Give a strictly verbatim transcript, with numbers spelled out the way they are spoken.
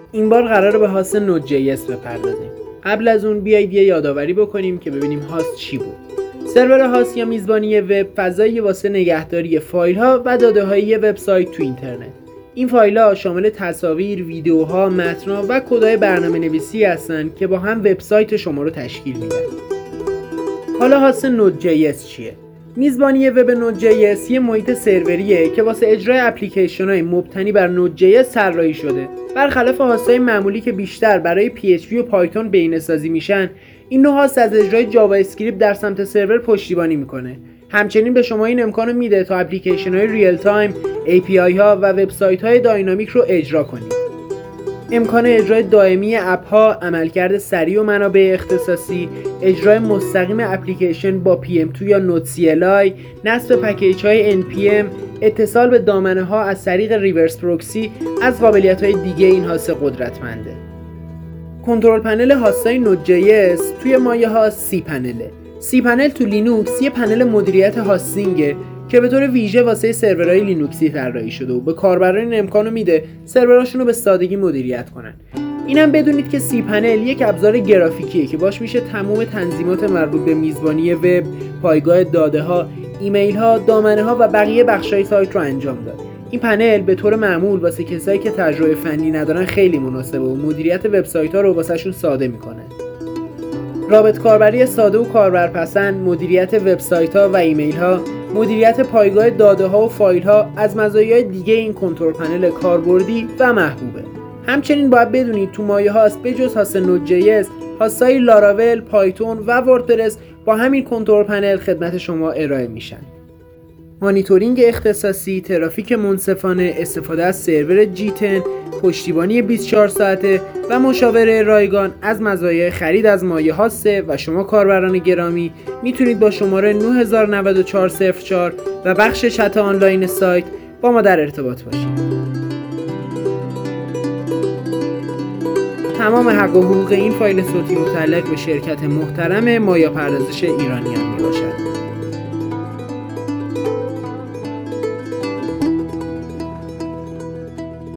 این بار قراره به هاست نود جی اس بپردازیم. قبل از اون بیایید یه یادآوری بکنیم که ببینیم هاست چی بود. سرور هاست یا میزبانی وب فضایی واسه نگهداری فایل ها و داده های یه وبسایت تو اینترنت. این فایل ها شامل تصاویر، ویدیوها، متن‌ها و کدای برنامه‌نویسی هستن که با هم وبسایت شما رو تشکیل میدن. حالا هاست نود جی اس چیه؟ میزبانی وب نود جی اس یه محیط سروریه که واسه اجرای اپلیکیشن‌های مبتنی بر نود جی اس طراحی شده. برخلاف هاست‌های معمولی که بیشتر برای پی اچ پی و پایتون بهینه‌سازی میشن، این نوع هاست از اجرای جاوا اسکریپت در سمت سرور پشتیبانی میکنه. همچنین به شما این امکانو میده تا اپلیکیشن‌های ریل تایم، ای پی آی ها و وبسایت‌های داینامیک رو اجرا کنید. امکان اجرای دائمی اپ‌ها، عملکرد سریع و منابع اختصاصی، اجرای مستقیم اپلیکیشن با پی ام دو یا نود سی ال آی، نصب پکیج‌های ان پی ام، اتصال به دامنه‌ها از طریق ریورس پروکسی از قابلیت‌های دیگه این هاست قدرتمنده. کنترل پنل هاست‌های نود جی اس توی مایه‌ها سی پنله. سی پنل تو لینوکس یه پنل مدیریت هاستینگه که به طور ویژه واسه سرورهای لینوکسی طراحی شده و به کاربران این امکانو میده سروراشون رو به سادگی مدیریت کنن. اینم بدونید که سی پنل یک ابزار گرافیکیه که باش میشه تمام تنظیمات مربوط به میزبانی وب، پایگاه داده‌ها، ایمیل‌ها، دامنه‌ها و بقیه بخش‌های سایت رو انجام داد. این پنل به طور معمول واسه کسایی که تجربه فنی ندارن خیلی مناسبه و مدیریت وبسایت‌ها رو واسهشون ساده میکنه. رابط کاربری ساده و کاربرپسند، مدیریت وبسایت‌ها و ایمیل‌ها، مدیریت پایگاه داده‌ها و فایل‌ها از مزایای دیگه این کنترل پنل کاربردی و محبوبه. همچنین باید بدونید تو مایه هاست بجز هاست نود جی اس، هاست‌های لاراول، پایتون و وردپرس با همین کنترل پنل خدمت شما ارائه میشن. مانیتورینگ اختصاصی، ترافیک منصفانه، استفاده از سرور جی ده، پشتیبانی بیست و چهار ساعته و مشاوره رایگان از مزایای خرید از مایه هاسته و شما کاربران گرامی میتونید با شماره نه نه نه چهار صفر چهار و بخش چت آنلاین سایت با ما در ارتباط باشید. تمام حق و حقوق این فایل صوتی متعلق به شرکت محترم مایا پردازش ایرانیان می باشد.